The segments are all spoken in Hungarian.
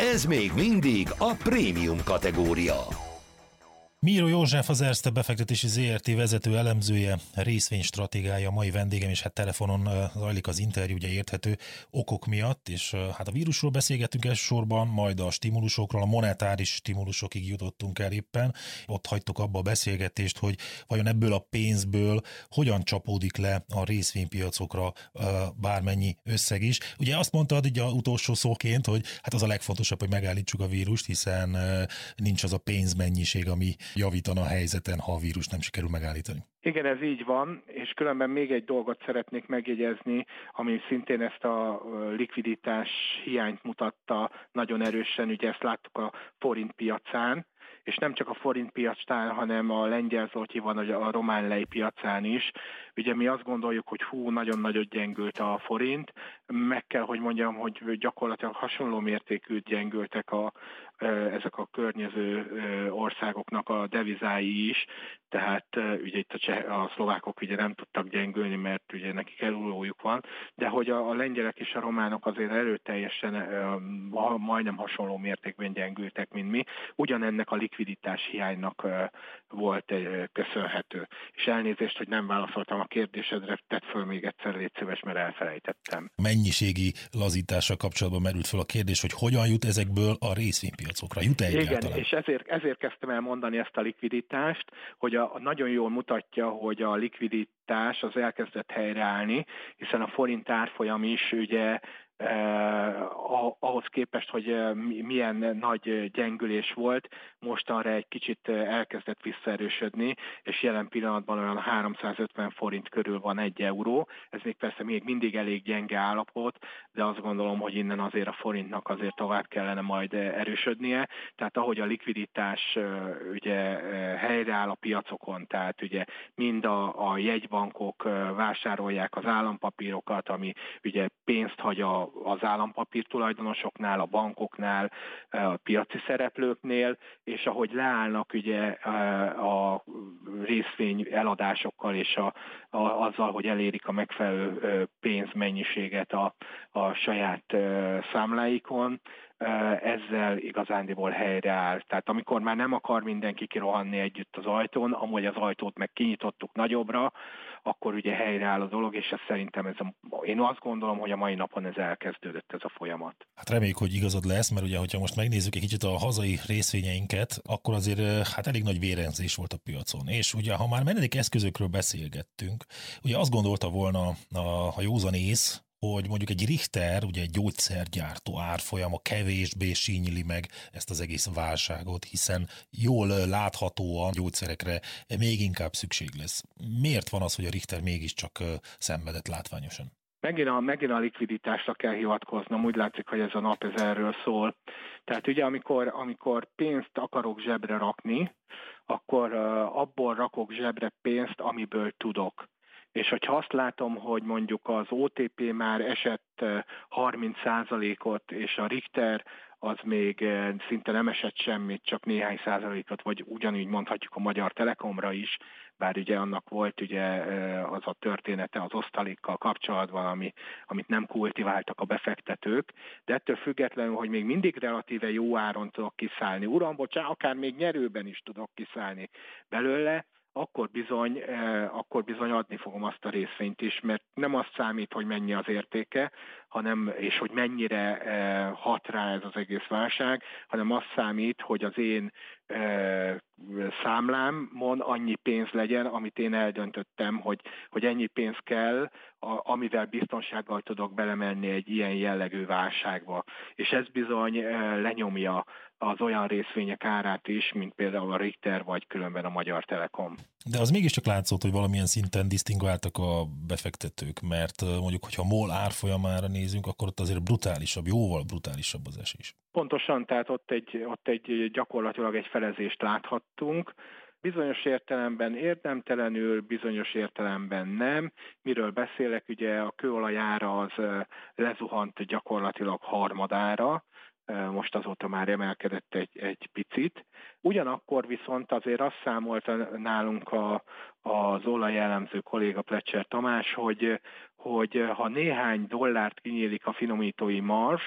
Ez még mindig a prémium kategória. Míró József, az Erste befektetési ZRT vezető elemzője, részvénystratégája, mai vendégem, és hát telefonon zajlik az interjú, ugye érthető okok miatt, és hát a vírusról beszélgettünk elsősorban, majd a stimulusokról, a monetáris stimulusokig jutottunk el éppen. Ott hagytuk abba a beszélgetést, hogy vajon ebből a pénzből hogyan csapódik le a részvénypiacokra bármennyi összeg is. Ugye azt mondtad így a utolsó szóként, hogy hát az a legfontosabb, hogy megállítsuk a vírust, hiszen nincs az a pénzmennyiség, ami javítana a helyzeten, ha a vírus nem sikerül megállítani. Igen, ez így van, és különben még egy dolgot szeretnék megjegyezni, ami szintén ezt a likviditás hiányt mutatta nagyon erősen, ugye ezt láttuk a forint piacán, és nem csak a forint piacán, hanem a lengyel zlotyban, a román lej piacán is. Ugye mi azt gondoljuk, hogy nagyon nagyot gyengült a forint, meg kell, hogy mondjam, hogy gyakorlatilag hasonló mértékű gyengültek ezek a környező országoknak a devizái is, tehát ugye itt a szlovákok ugye nem tudtak gyengülni, mert ugye nekik eurójuk van, de hogy a lengyelek és a románok azért erőteljesen majdnem hasonló mértékben gyengültek, mint mi. Ugyanennek a likviditás hiánynak volt köszönhető. És elnézést, hogy nem válaszoltam a kérdésedre, tedd föl még egyszer, légy szíves, mert elfelejtettem. Mennyiségi lazítással kapcsolatban merült fel a kérdés, hogy hogyan jut ezekből a részvénypiacokra? Jut egyáltalán? Igen, és ezért kezdtem el mondani ezt a likviditást, hogy nagyon jól mutatja, hogy a likviditás az elkezdett helyreállni, hiszen a forint árfolyam is ugye ahhoz képest, hogy milyen nagy gyengülés volt, mostanra egy kicsit elkezdett visszaerősödni, és jelen pillanatban olyan 350 forint körül van 1 euró. Ez még persze még mindig elég gyenge állapot, de azt gondolom, hogy innen azért a forintnak azért tovább kellene majd erősödnie. Tehát ahogy a likviditás ugye helyreáll a piacokon, tehát ugye mind a jegybankok vásárolják az állampapírokat, ami ugye pénzt hagy az állampapír tulajdonosoknál, a bankoknál, a piaci szereplőknél, és ahogy leállnak ugye a részvény eladásokkal és azzal, hogy elérik a megfelelő pénzmennyiséget a saját számláikon, ezzel igazándiból helyreáll. Tehát amikor már nem akar mindenki kirohanni együtt az ajtón, amúgy az ajtót meg kinyitottuk nagyobbra, akkor ugye helyreáll a dolog, és ez szerintem én azt gondolom, hogy a mai napon ez elkezdődött ez a folyamat. Hát reméljük, hogy igazad lesz, mert ugye, hogyha most megnézzük egy kicsit a hazai részvényeinket, akkor azért hát elég nagy vérengzés volt a piacon. És ugye, ha már menedék eszközökről beszélgettünk, ugye azt gondolta volna a józan ész, hogy mondjuk egy Richter, ugye egy gyógyszergyártó árfolyama kevésbé sínyli meg ezt az egész válságot, hiszen jól láthatóan gyógyszerekre még inkább szükség lesz. Miért van az, hogy a Richter mégiscsak szenvedett látványosan? Megint a likviditásra kell hivatkoznom, úgy látszik, hogy ez a nap ez erről szól. Tehát ugye amikor pénzt akarok zsebre rakni, akkor abból rakok zsebre pénzt, amiből tudok. És hogyha azt látom, hogy mondjuk az OTP már esett 30%-ot, és a Richter az még szinte nem esett semmit, csak néhány százalékot, vagy ugyanígy mondhatjuk a Magyar Telekomra is, bár ugye annak volt ugye az a története az osztalékkal kapcsolatban, amit nem kultiváltak a befektetők, de ettől függetlenül, hogy még mindig relatíve jó áron tudok kiszállni, uram, bocsánat, akár még nyerőben is tudok kiszállni belőle, akkor bizony adni fogom azt a részvényt is, mert nem azt számít, hogy mennyi az értéke, és hogy mennyire hat rá ez az egész válság, hanem azt számít, hogy az én számlámon annyi pénz legyen, amit én eldöntöttem, hogy ennyi pénz kell, amivel biztonsággal tudok belemenni egy ilyen jellegű válságba. És ez bizony lenyomja az olyan részvények árát is, mint például a Richter, vagy különben a Magyar Telekom. De az mégiscsak látszott, hogy valamilyen szinten disztingváltak a befektetők, mert mondjuk, hogyha MOL árfolyamára nézünk, akkor ott azért brutálisabb, jóval brutálisabb az esés. Pontosan, tehát ott egy gyakorlatilag egy felezést láthattunk. Bizonyos értelemben érdemtelenül, bizonyos értelemben nem. Miről beszélek, ugye a kőolaj ára az lezuhant gyakorlatilag harmadára, most azóta már emelkedett egy picit. Ugyanakkor viszont azért azt számolta nálunk az olajelemző kolléga Plecser Tamás, hogy ha néhány dollárt kinyílik a finomítói marzs,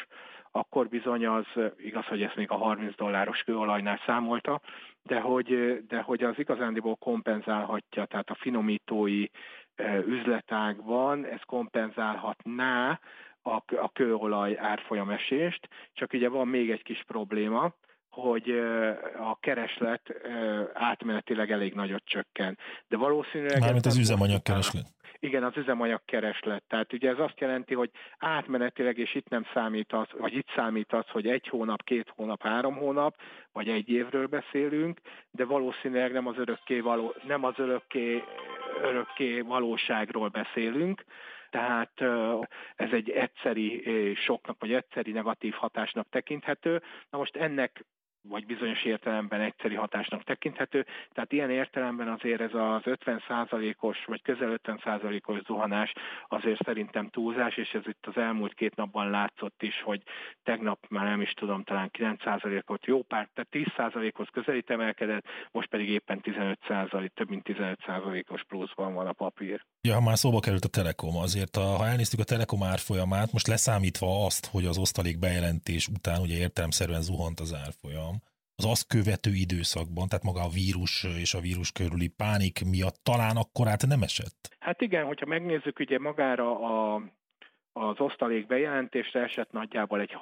akkor bizony az, igaz, hogy ezt még a $30 kőolajnál számolta, de hogy az igazándiból kompenzálhatja, tehát a finomítói üzletágban ez kompenzálhatná a kőolaj árfolyamesést, csak ugye van még egy kis probléma, hogy a kereslet átmenetileg elég nagyot csökken. De valószínűleg... Mármint az üzemanyagkereslet. Igen, az üzemanyagkereslet. Tehát ugye ez azt jelenti, hogy átmenetileg, és itt nem számít az, vagy itt számít az, hogy 1 hónap, 2 hónap, 3 hónap, vagy 1 évről beszélünk, de valószínűleg nem az örökké valóságról beszélünk. Tehát ez egy egyszeri soknak, vagy egyszeri negatív hatásnak tekinthető. Na most ennek vagy bizonyos értelemben egyszeri hatásnak tekinthető. Tehát ilyen értelemben azért ez az 50%-os, vagy közel 50%-os zuhanás azért szerintem túlzás, és ez itt az elmúlt 2 napban látszott is, hogy tegnap már nem is tudom, talán 9%-ot jó pár, tehát 10%-hoz közelít emelkedett, most pedig éppen 15%, több mint 15%-os pluszban van a papír. Ja, ha már szóba került a Telekom, azért ha elnéztük a Telekom árfolyamát, most leszámítva azt, hogy az osztalék bejelentés után ugye értelemszerűen zuhant az árfolyam, az azt követő időszakban, tehát maga a vírus és a vírus körüli pánik miatt talán akkorát nem esett? Hát igen, hogyha megnézzük, ugye magára az osztalék bejelentésre esett nagyjából egy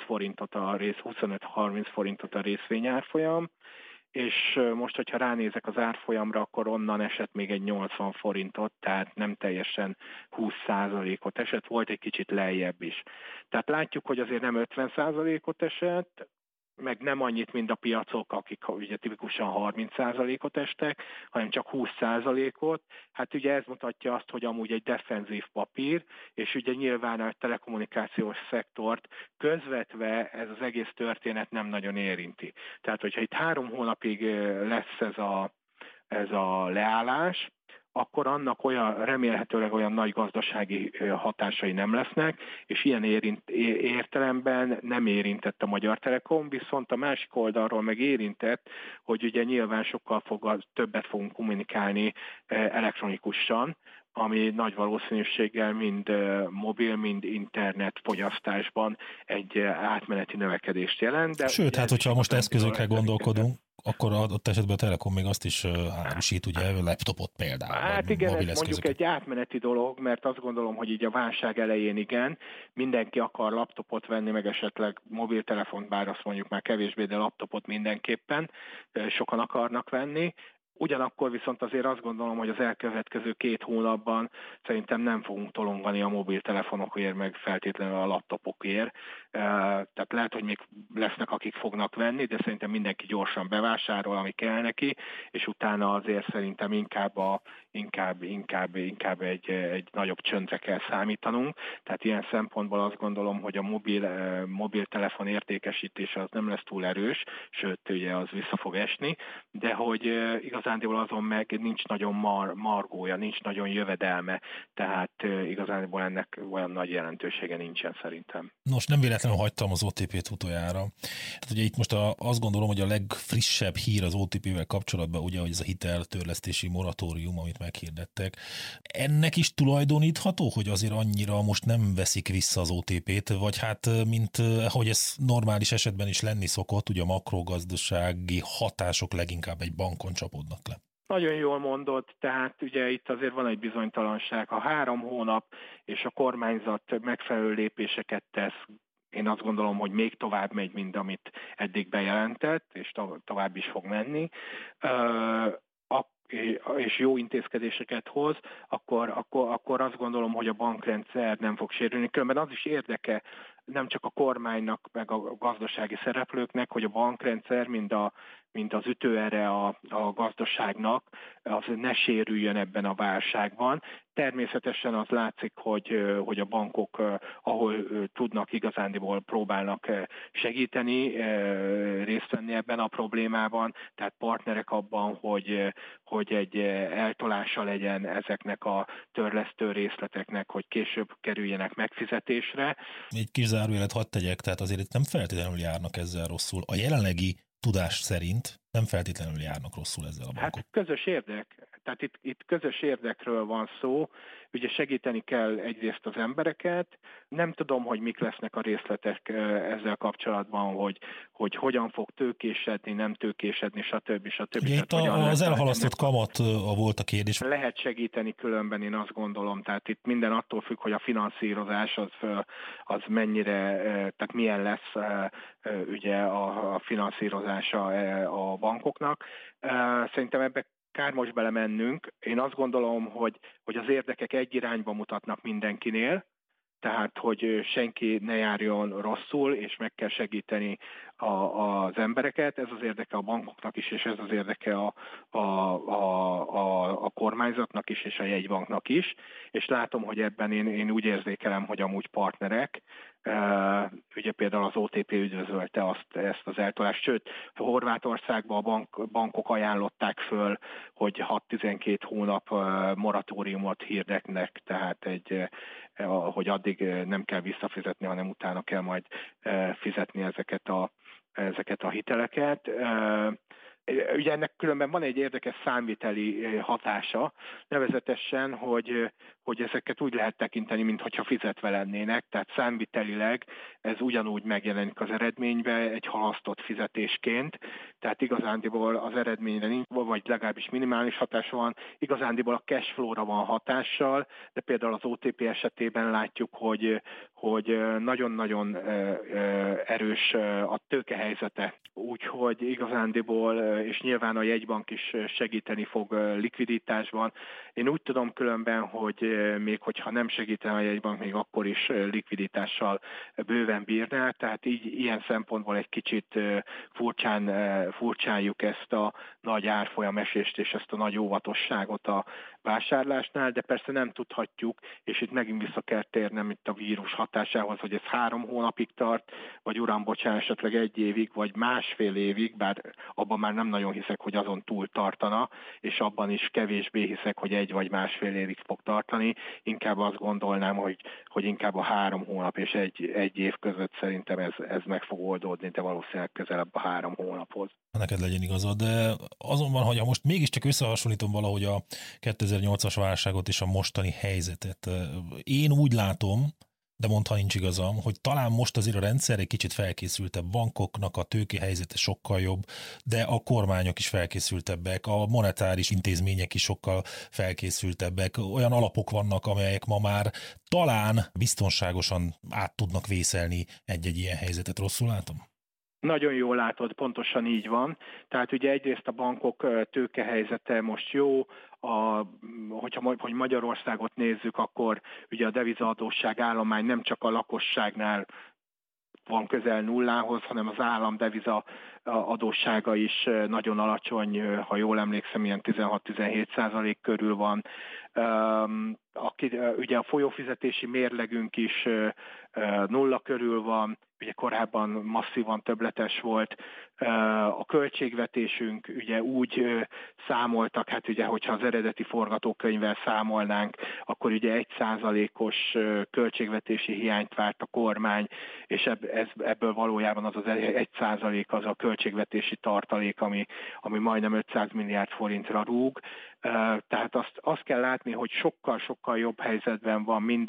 25-30 forintot a részvényárfolyam, és most, hogyha ránézek az árfolyamra, akkor onnan esett még egy 80 forintot, tehát nem teljesen 20%-ot esett, volt egy kicsit lejjebb is. Tehát látjuk, hogy azért nem 50%-ot esett, meg nem annyit, mint a piacok, akik ugye tipikusan 30%-ot estek, hanem csak 20%-ot. Hát ugye ez mutatja azt, hogy amúgy egy defenzív papír, és ugye nyilván a telekommunikációs szektort közvetve ez az egész történet nem nagyon érinti. Tehát, hogyha itt 3 hónapig lesz ez a leállás, akkor annak remélhetőleg olyan nagy gazdasági hatásai nem lesznek, és ilyen értelemben nem érintett a Magyar Telekom, viszont a másik oldalról meg érintett, hogy ugye nyilván sokkal többet fogunk kommunikálni elektronikusan, ami nagy valószínűséggel mind mobil, mind internet fogyasztásban egy átmeneti növekedést jelent. De sőt, hát hogyha most eszközökre gondolkodunk, akkor adott esetben a Telekom még azt is árusít, ugye laptopot például. Hát igen, ez mondjuk egy átmeneti dolog, mert azt gondolom, hogy így a válság elején igen, mindenki akar laptopot venni, meg esetleg mobiltelefont, bár azt mondjuk már kevésbé, de laptopot mindenképpen sokan akarnak venni. Ugyanakkor viszont azért azt gondolom, hogy az elkövetkező 2 hónapban szerintem nem fogunk tolongani a mobiltelefonokért, meg feltétlenül a laptopokért. Tehát lehet, hogy még lesznek, akik fognak venni, de szerintem mindenki gyorsan bevásárol, ami kell neki, és utána azért szerintem inkább egy nagyobb csöndre kell számítanunk. Tehát ilyen szempontból azt gondolom, hogy a mobiltelefon értékesítése az nem lesz túl erős, sőt, ugye az vissza fog esni, de hogy igazándiból azon meg nincs nagyon margója, nincs nagyon jövedelme, tehát igazándiból ennek olyan nagy jelentősége nincsen szerintem. Nos, nem véletlenül hagytam az OTP-t utoljára. Tehát ugye itt most azt gondolom, hogy a legfrissebb hír az OTP-vel kapcsolatban, ugye, hogy ez a hiteltörlesztési moratórium, amit meghirdettek. Ennek is tulajdonítható, hogy azért annyira most nem veszik vissza az OTP-t, vagy hát, mint ahogy ez normális esetben is lenni szokott, ugye a makrogazdasági hatások leginkább egy bankon csapódnak le. Nagyon jól mondod, tehát ugye itt azért van egy bizonytalanság. Ha 3 hónap és a kormányzat megfelelő lépéseket tesz, én azt gondolom, hogy még tovább megy, mint amit eddig bejelentett, és tovább is fog menni, és jó intézkedéseket hoz, akkor azt gondolom, hogy a bankrendszer nem fog sérülni. Különben az is érdeke nem csak a kormánynak, meg a gazdasági szereplőknek, hogy a bankrendszer, mint az ütőere a gazdaságnak, az ne sérüljön ebben a válságban. Természetesen az látszik, hogy a bankok, ahol tudnak, igazándiból próbálnak segíteni, részt venni ebben a problémában, tehát partnerek abban, hogy egy eltolása legyen ezeknek a törlesztő részleteknek, hogy később kerüljenek megfizetésre. Egy kis zárójelet hadd tegyek, tehát azért itt nem feltétlenül járnak ezzel rosszul. A jelenlegi tudás szerint nem feltétlenül járnak rosszul ezzel a bankok. Hát közös érdek. Tehát itt közös érdekről van szó, ugye segíteni kell egyrészt az embereket, nem tudom, hogy mik lesznek a részletek ezzel kapcsolatban, hogy hogyan fog tőkésedni, nem tőkésedni, stb. Ugye itt az elhalasztott kamat volt a kérdés. Lehet segíteni különben, én azt gondolom, tehát itt minden attól függ, hogy a finanszírozás az mennyire, tehát milyen lesz ugye a finanszírozása a bankoknak. Szerintem ebbe kár most belemennünk. Én azt gondolom, hogy az érdekek egy irányba mutatnak mindenkinél, tehát hogy senki ne járjon rosszul, és meg kell segíteni az embereket. Ez az érdeke a bankoknak is, és ez az érdeke a kormányzatnak is, és a jegybanknak is. És látom, hogy ebben én úgy érzékelem, hogy amúgy partnerek, ugye például az OTP üdvözölte ezt az eltolást, sőt, Horvátországban a bankok ajánlották föl, hogy 6-12 hónap moratóriumot hirdetnek, tehát hogy addig nem kell visszafizetni, hanem utána kell majd fizetni ezeket a hiteleket. Ugye ennek különben van egy érdekes számviteli hatása, nevezetesen, hogy ezeket úgy lehet tekinteni, mintha fizetve lennének, tehát számvitelileg ez ugyanúgy megjelenik az eredménybe egy halasztott fizetésként, tehát igazándiból az eredményre nincs, vagy legalábbis minimális hatása van, igazándiból a cash flow-ra van hatással, de például az OTP esetében látjuk, hogy nagyon-nagyon erős a tőkehelyzete, úgyhogy igazándiból, és nyilván a jegybank is segíteni fog likviditásban. Én úgy tudom különben, hogy még hogyha nem segítene a jegybank, még akkor is likviditással bőven bírná, tehát így ilyen szempontból egy kicsit furcsáljuk ezt a nagy árfolyamesést és ezt a nagy óvatosságot a vásárlásnál, de persze nem tudhatjuk, és itt megint vissza kell térnem itt a vírus hatásához, hogy ez 3 hónapig tart, vagy uram, bocsánat, esetleg 1 évig, vagy másfél évig, bár abban már nem nagyon hiszek, hogy azon túl tartana, és abban is kevésbé hiszek, hogy 1 vagy másfél évig fog tartani. Inkább azt gondolnám, hogy inkább a 3 hónap és egy év között szerintem ez meg fog oldódni, de valószínűleg közelebb a 3 hónaphoz. Neked legyen igazad, de azonban, hogy most mégiscsak összehasonlítom valahogy a 2008-as válságot és a mostani helyzetet, én úgy látom, de mondta nincs igazam, hogy talán most azért a rendszer egy kicsit felkészültebb, bankoknak a tőkehelyzete sokkal jobb, de a kormányok is felkészültebbek, a monetáris intézmények is sokkal felkészültebbek, olyan alapok vannak, amelyek ma már talán biztonságosan át tudnak vészelni egy-egy ilyen helyzetet. Rosszul látom? Nagyon jól látod, pontosan így van. Tehát ugye egyrészt a bankok tőkehelyzete most jó, hogy Magyarországot nézzük, akkor ugye a devizaadósság állomány nem csak a lakosságnál van közel nullához, hanem az állam deviza adóssága is nagyon alacsony, ha jól emlékszem, ilyen 16-17% körül van. Ugye a folyófizetési mérlegünk is nulla körül van, ugye korábban masszívan többletes volt. A költségvetésünk ugye úgy számoltak, hát ugye, hogyha az eredeti forgatókönyvvel számolnánk, akkor ugye 1%-os költségvetési hiányt várt a kormány, és ebből valójában az 1% az a költségvetési tartalék, ami majdnem 500 milliárd forintra rúg. Tehát azt kell látni, hogy sokkal-sokkal jobb helyzetben van mind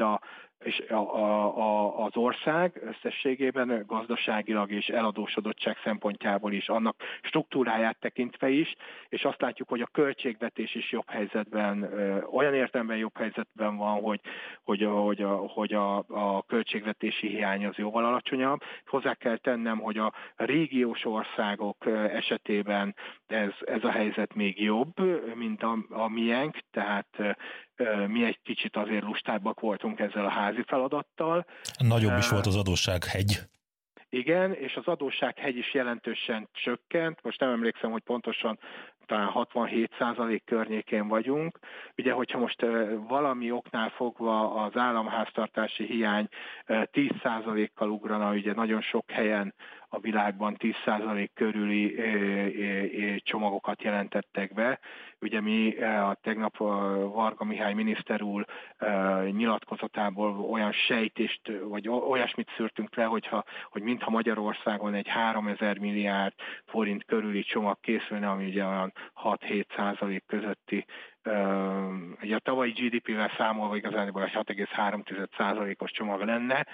az ország összességében, gazdaságilag és eladósodottság szempontjából is, annak struktúráját tekintve is, és azt látjuk, hogy a költségvetés is jobb helyzetben, olyan értelemben jobb helyzetben van, hogy a költségvetési hiány az jóval alacsonyabb. Hozzá kell tennem, hogy a régiós országok esetében ez a helyzet még jobb, mint a miénk, tehát mi egy kicsit azért lustábbak voltunk ezzel a házi feladattal. Nagyobb is volt az adóssághegy. Igen, és az adóssághegy is jelentősen csökkent. Most nem emlékszem, hogy pontosan talán 67% környékén vagyunk. Ugye, hogyha most valami oknál fogva az államháztartási hiány 10%-kal ugrana, ugye nagyon sok helyen a világban 10% körüli csomagokat jelentettek be. Ugye mi tegnap Varga Mihály miniszter úr nyilatkozatából olyan sejtést, vagy olyasmit szűrtünk le, hogy mintha Magyarországon egy 3000 milliárd forint körüli csomag készülne, ami ugye olyan 6-7% közötti ugye a tavalyi GDP-vel számolva igazából egy 6,3%-os csomag lenne,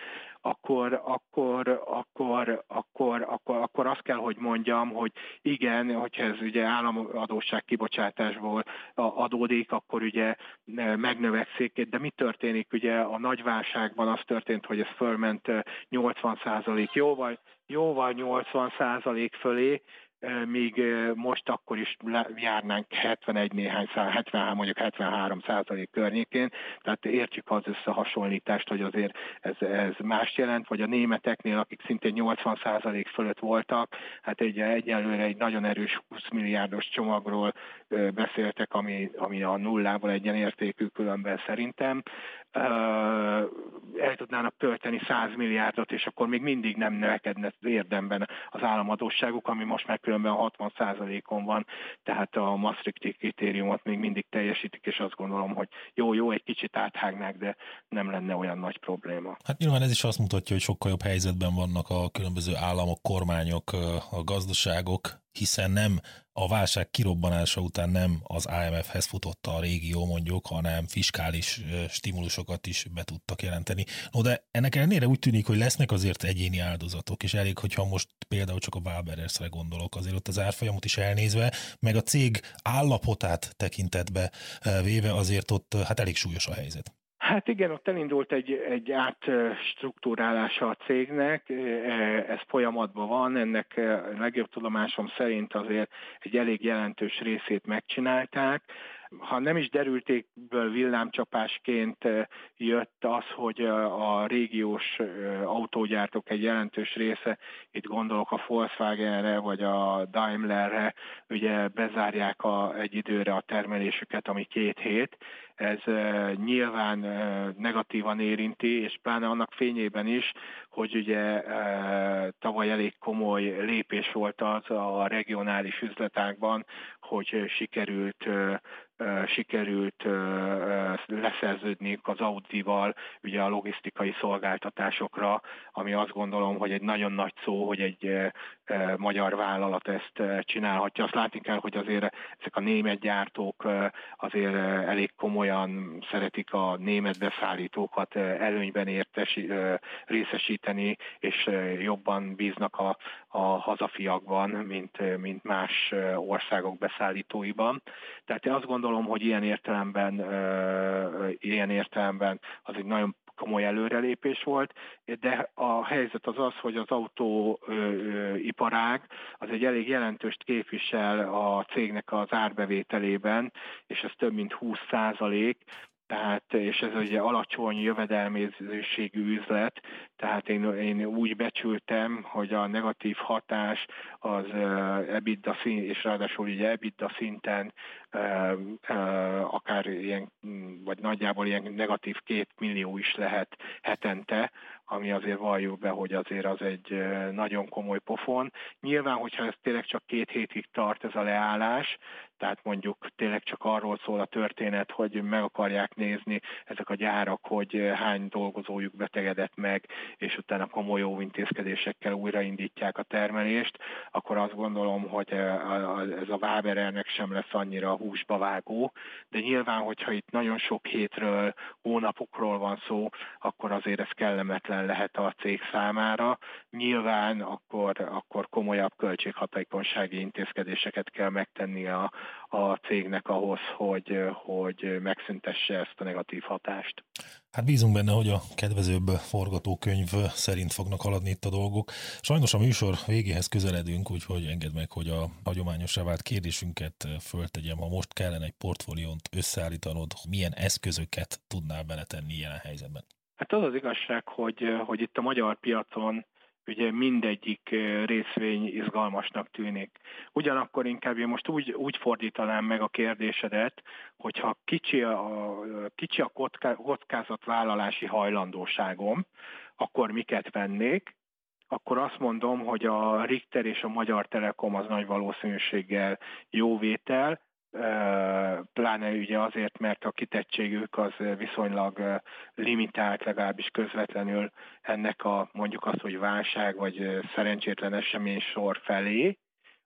akkor azt kell, hogy mondjam, hogy igen, hogyha ez ugye államadósság kibocsátásból adódik, akkor ugye megnövekszik, de mi történik? Ugye a nagy válságban az történt, hogy ez fölment 80%, jóval 80% fölé, míg most akkor is járnánk 71 néhány 73, mondjuk 73% környékén, tehát értjük az összehasonlítást, hogy azért ez más jelent, vagy a németeknél, akik szintén 80% fölött voltak, hát egyelőre egy nagyon erős 20 milliárdos csomagról beszéltek, ami a nullából egyenértékű különben szerintem. El tudnának költeni 100 milliárdot, és akkor még mindig nem növekedne érdemben az államadósságuk, ami most már különben 60%-on van, tehát a Maastrichti kritériumot még mindig teljesítik, és azt gondolom, hogy jó, egy kicsit áthágnák, de nem lenne olyan nagy probléma. Hát nyilván ez is azt mutatja, hogy sokkal jobb helyzetben vannak a különböző államok, kormányok, a gazdaságok, hiszen nem a válság kirobbanása után nem az IMF-hez futotta a régió mondjuk, hanem fiskális stimulusokat is be tudtak jelenteni. No, de ennek ellenére úgy tűnik, hogy lesznek azért egyéni áldozatok, és elég, hogyha most például csak a Waberers-re gondolok, azért ott az árfolyamot is elnézve, meg a cég állapotát tekintetbe véve azért ott hát elég súlyos a helyzet. Hát igen, ott elindult egy átstruktúrálása a cégnek, ez folyamatban van, ennek legjobb tudomásom szerint azért egy elég jelentős részét megcsinálták. Ha nem is derültékből villámcsapásként jött az, hogy a régiós autógyártók egy jelentős része, itt gondolok a Volkswagenre vagy a Daimlerre, ugye bezárják egy időre a termelésüket, ami 2 hét. Ez nyilván negatívan érinti, és pláne annak fényében is, hogy ugye tavaly elég komoly lépés volt az a regionális üzletágban, hogy sikerült leszerződni az Audival ugye a logisztikai szolgáltatásokra, ami azt gondolom, hogy egy nagyon nagy szó, hogy egy magyar vállalat ezt csinálhatja. Azt látni kell, hogy azért ezek a német gyártók azért elég komolyan szeretik a német beszállítókat előnyben részesíteni, és jobban bíznak a hazafiakban, mint más országok beszállítóiban. Tehát én azt gondolom, hogy ilyen értelemben az egy nagyon komoly előrelépés volt, de a helyzet az, hogy az autóiparág az egy elég jelentőst képvisel a cégnek az árbevételében, és ez több mint 20%, tehát, és ez ugye alacsony jövedelmezőségű üzlet, tehát én úgy becsültem, hogy a negatív hatás az EBITDA és ráadásul ugye EBITDA szinten akár ilyen, vagy nagyjából ilyen negatív 2 millió is lehet hetente, ami azért valljuk be, hogy azért az egy nagyon komoly pofon. Nyilván, hogyha ez tényleg csak 2 hétig tart ez a leállás, tehát mondjuk tényleg csak arról szól a történet, hogy meg akarják nézni ezek a gyárak, hogy hány dolgozójuk betegedett meg, és utána komoly óvintézkedésekkel újraindítják a termelést, akkor azt gondolom, hogy ez a Waberernek sem lesz annyira húsba vágó, de nyilván, hogyha itt nagyon sok hétről, hónapokról van szó, akkor azért ez kellemetlen lehet a cég számára. Nyilván akkor komolyabb költséghatékonysági intézkedéseket kell megtenni a cégnek ahhoz, hogy megszüntesse ezt a negatív hatást. Hát bízunk benne, hogy a kedvezőbb forgatókönyv szerint fognak haladni itt a dolgok. Sajnos a műsor végéhez közeledünk, úgyhogy engedd meg, hogy a hagyományosra vált kérdésünket föltegyem. Ha most kellene egy portfóliót összeállítanod, milyen eszközöket tudnál beletenni jelen helyzetben? Hát az az igazság, hogy itt a magyar piacon ugye mindegyik részvény izgalmasnak tűnik. Ugyanakkor inkább én most úgy fordítanám meg a kérdésedet, hogyha kicsi a kockázatvállalási hajlandóságom, akkor miket vennék, akkor azt mondom, hogy a Richter és a Magyar Telekom az nagy valószínűséggel jó vétel, pláne ugye azért, mert a kitettségük az viszonylag limitált, legalábbis közvetlenül ennek mondjuk azt, hogy válság vagy szerencsétlen esemény sor felé.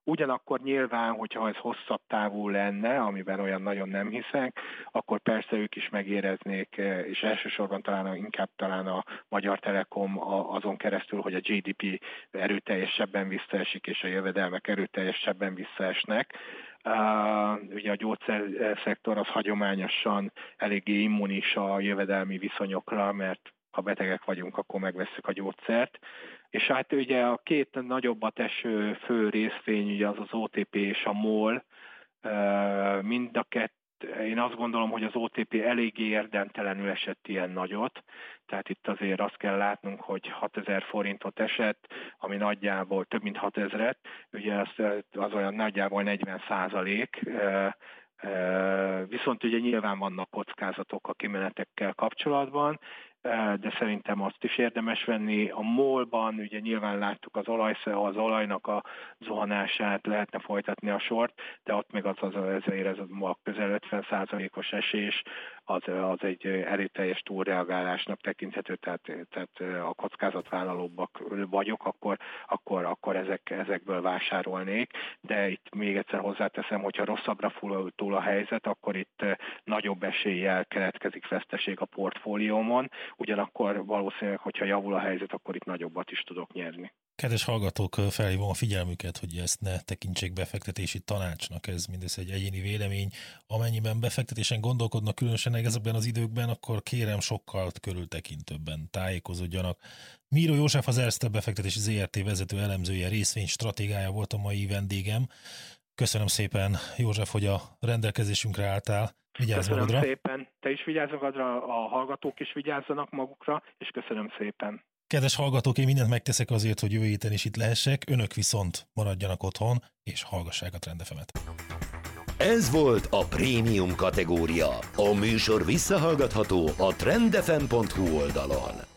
Ugyanakkor nyilván, hogyha ez hosszabb távú lenne, amiben olyan nagyon nem hiszek, akkor persze ők is megéreznék, és elsősorban inkább a Magyar Telekom azon keresztül, hogy a GDP erőteljesebben visszaesik, és a jövedelmek erőteljesebben visszaesnek. Ugye a gyógyszerszektor az hagyományosan eléggé immunis a jövedelmi viszonyokra, mert ha betegek vagyunk, akkor megvesszük a gyógyszert. És hát ugye a két nagyobbat eső fő részvény, ugye az OTP és a MOL, mind a kettő. Én azt gondolom, hogy az OTP eléggé érdemtelenül esett ilyen nagyot, tehát itt azért azt kell látnunk, hogy 6000 forintot esett, ami nagyjából több mint 6000-et, ugye az olyan nagyjából 40%, viszont ugye nyilván vannak kockázatok a kimenetekkel kapcsolatban, de szerintem azt is érdemes venni. A MOL-ban ugye nyilván láttuk az olajnak a zuhanását, lehetne folytatni a sort, de ott még ez a közel 50%-os esés, az egy erőteljes túlreagálásnak tekinthető, tehát a kockázatvállalóbbak vagyok, akkor ezekből vásárolnék, de itt még egyszer hozzáteszem, hogyha rosszabbra fordul a helyzet, akkor itt nagyobb eséllyel keletkezik veszteség a portfóliómon, ugyanakkor valószínűleg, hogyha javul a helyzet, akkor itt nagyobbat is tudok nyerni. Kedves hallgatók, felhívom a figyelmüket, hogy ezt ne tekintsék befektetési tanácsnak, ez mindez egy egyéni vélemény. Amennyiben befektetésen gondolkodnak, különösen ezekben az időkben, akkor kérem sokkal körültekintőbben tájékozódjanak. Miro József, az Erste befektetési ZRT vezető elemzője, részvénystratégája volt a mai vendégem. Köszönöm szépen, József, hogy a rendelkezésünkre álltál. Vigyázz magadra. Köszönöm szépen. Te is vigyázz magadra, a hallgatók is vigyázzanak magukra, és köszönöm szépen. Kedves hallgatók, én mindent megteszek azért, hogy jövő héten is itt lehessek, önök viszont maradjanak otthon, és hallgassák a Trend FM-et. Ez volt a prémium kategória. A műsor visszahallgatható a trendfm.hu oldalon.